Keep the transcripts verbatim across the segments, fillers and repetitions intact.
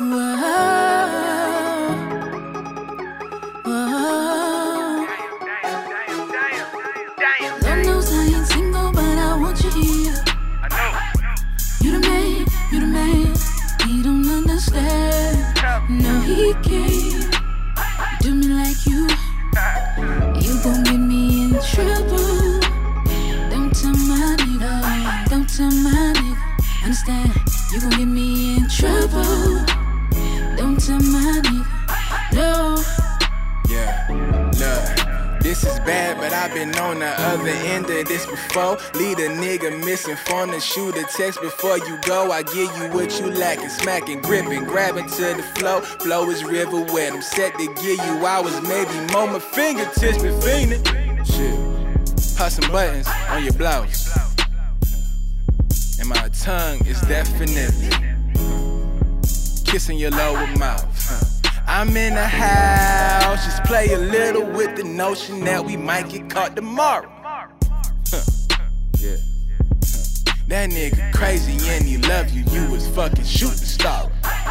Lord knows I ain't single, but I want you here. I know. You the man, you the man. He don't understand. No, he can't do me like you. You gon' get me in trouble. Don't tell my nigga, don't tell my nigga. Understand? You gon' get me in trouble. Don't tell my nigga, no. Yeah, look, this is bad, but I've been on the other end of this before. Lead a nigga missing phone and shoot a text before you go. I give you what you lacking, smacking, gripping, grabbing to the flow. Flow is river wet, I'm set to give you hours, maybe more. My fingertips been fiending. Shit, pop some buttons on your blouse. And my tongue is definitely kissing your lower mouth. I'm in the house, just play a little with the notion that we might get caught tomorrow. Huh. Yeah. Huh. That nigga crazy and he love you, you was fucking shooting star.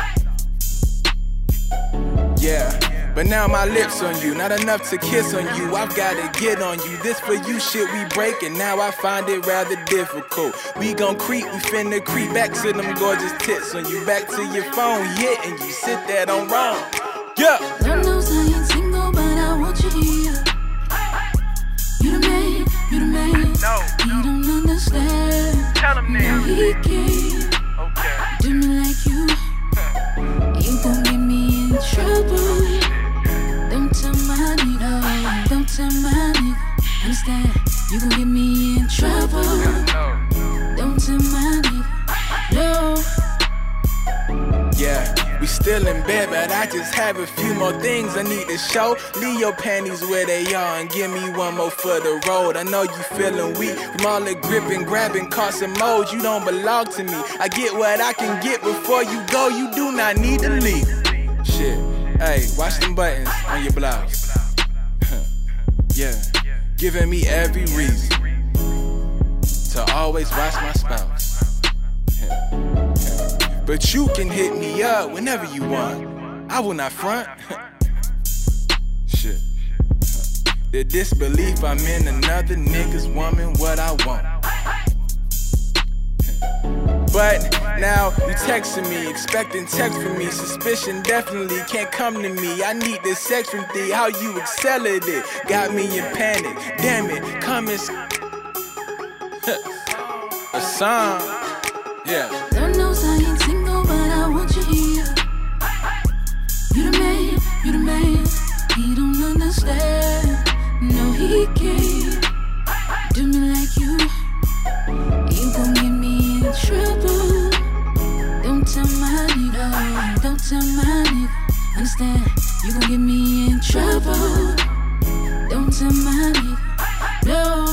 Yeah, but now my lips on you, not enough to kiss on you. I've gotta get on you, this for you shit we breaking. Now I find it rather difficult. We gon' creep, we finna creep back to them gorgeous tits on you. Back to your phone, yeah, and you sit there on wrong. Yeah. Lord knows I ain't single, but I want you here. You the man, you the man. No. He don't understand. Tell him now. No, he can't Okay. do me like you. You gon' get me in trouble. Don't tell my nigga, don't tell my nigga. Understand? You gon' get me in trouble. No. Don't tell my nigga, no. Yeah, we still in bed, but I just have a few more things I need to show. Leave your panties where they are and give me one more for the road. I know you feeling weak from all the gripping, grabbing, caught some modes. You don't belong to me. I get what I can get before you go. You do not need to leave. Shit, hey, watch them buttons on your blouse. Yeah, giving me every reason to always watch my spouse. Yeah. But you can hit me up whenever you want. I will not front. Shit. The disbelief I'm in another nigga's woman, what I want. But now you texting me, expecting text from me. Suspicion definitely can't come to me. I need this sex from thee. How you accelerate it got me in panic. Damn it, come and a song. Yeah. Lord knows I ain't single, but I want you here. You the man, you the man. He don't understand. No, he can't do me like you. You gon' get me in trouble. Don't tell my nigga, don't tell my nigga. Understand? You gon' get me in trouble. Don't tell my nigga, no.